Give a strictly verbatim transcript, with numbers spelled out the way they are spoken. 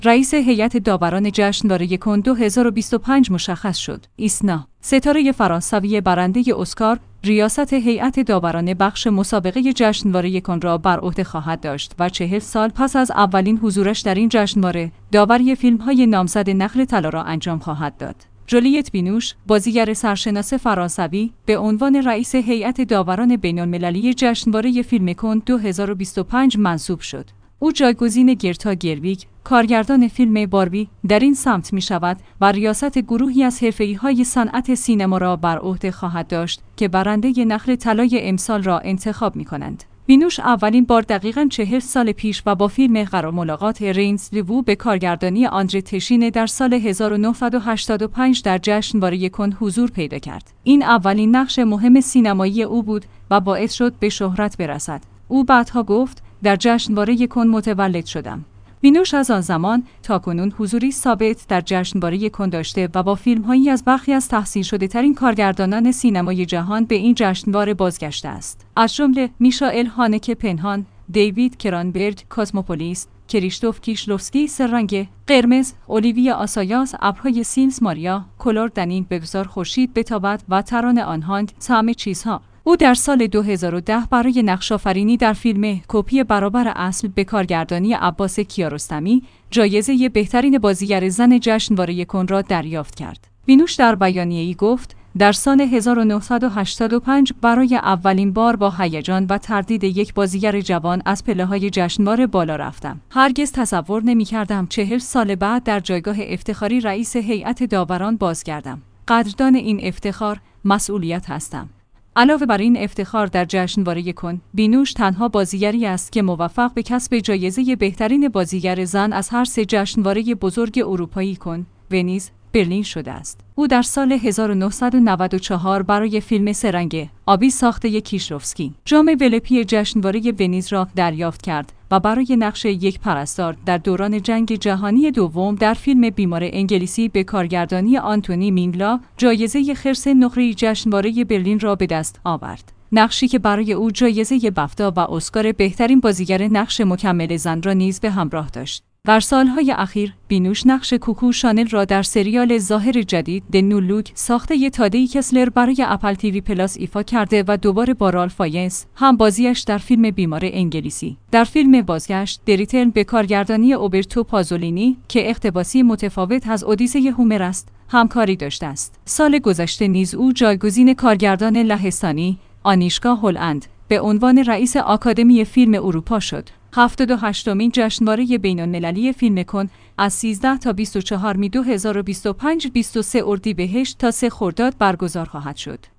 رئیس هیئت داوران جشنواره کن دو هزار و بیست و پنج مشخص شد. ایسنا، ستاره فرانسوی برنده اسکار، ریاست هیئت داوران بخش مسابقه جشنواره کن را بر عهده خواهد داشت و چهل سال پس از اولین حضورش در این جشنواره، داوری فیلم‌های نامزد نخل طلا را انجام خواهد داد. جولیت بینوش، بازیگر سرشناس فرانسوی، به عنوان رئیس هیئت داوران بین‌المللی جشنواره فیلم کن دو هزار و بیست و پنج منصوب شد. او جایگزین گرتا گرویگ، کارگردان فیلم باربی، در این سمت می شود و ریاست گروهی از حرفه‌ای‌های صنعت سینما را بر عهده خواهد داشت که برنده نخل طلای امسال را انتخاب می کنند. بینوش اولین بار دقیقاً چهل سال پیش و با فیلم قرار ملاقات رندزوو به کارگردانی آندره تشینه در سال هزار و نهصد و هشتاد و پنج در جشنواره کن حضور پیدا کرد. این اولین نقش مهم سینمایی او بود و باعث شد به شهرت برسد. او بعدها گفت: در جشنواره کن متولد شدم. بینوش از آن زمان تا کنون حضوری ثابت در جشنواره کن داشته و با فیلم‌هایی از برخی از تحصیل شده ترین کارگردانان سینمای جهان به این جشنواره بازگشته است. از جمله میشائل هانکه پنهان، دیوید کرانبرگ کاسموپولیس، کریشتوف کیشلوفسکی سه‌رنگ قرمز، اولیویا آسایاس ابرهای سیلز ماریا، کلور دنین بگذار خورشید بتابد و ترانه آنهاند همه چیزها. او در سال دو هزار و ده برای نقش‌آفرینی در فیلم کپی برابر اصل به کارگردانی عباس کیارستمی جایزه بهترین بازیگر زن جشنواره کن را دریافت کرد. بینوش در بیانیه‌ای گفت: در سال هزار و نهصد و هشتاد و پنج برای اولین بار با هیجان و تردید یک بازیگر جوان از پله‌های جشنواره بالا رفتم. هرگز تصور نمی‌کردم چهل سال بعد در جایگاه افتخاری رئیس هیئت داوران بازگردم. قدردان این افتخار، مسئولیت هستم. علاوه بر این افتخار در جشنواره کن، بینوش تنها بازیگری است که موفق به کسب جایزه بهترین بازیگر زن از هر سه جشنواره بزرگ اروپایی کن، ونیز، برلین شده است. او در سال هزار و نهصد و نود و چهار برای فیلم سه‌رنگ آبی ساخته کیشلوفسکی جام ولپی جشنواره ونیز را دریافت کرد و برای نقش یک پرستار در دوران جنگ جهانی دوم در فیلم بیمار انگلیسی به کارگردانی آنتونی مینگلا جایزه خرس نقره جشنواره برلین را به دست آورد. نقشی که برای او جایزه بفتا و اسکار بهترین بازیگر نقش مکمل زن را نیز به همراه داشت. در سالهای اخیر، بینوش نقش کوکو شانل را در سریال ظاهر جدید د نو لوک ساخته تادی کسلر برای اپل تیوی پلاس ایفا کرده و دوباره با رالف فاینز هم بازیش در فیلم بیمار انگلیسی. در فیلم بازگشت، دریتل به کارگردانی اوبرتو پازولینی که اقتباسی متفاوت از اودیسه هومر است، همکاری داشته است. سال گذشته نیز او جایگزین کارگردان لهستانی آنیشکا هولند به عنوان رئیس آکادمی فیلم اروپا شد. هفتاد و هشتمین جشنواره بین‌المللی فیلم کن از سیزده تا بیست و چهار می دو هزار و بیست و پنج بیست و سه اردیبهشت تا سه خرداد برگزار خواهد شد.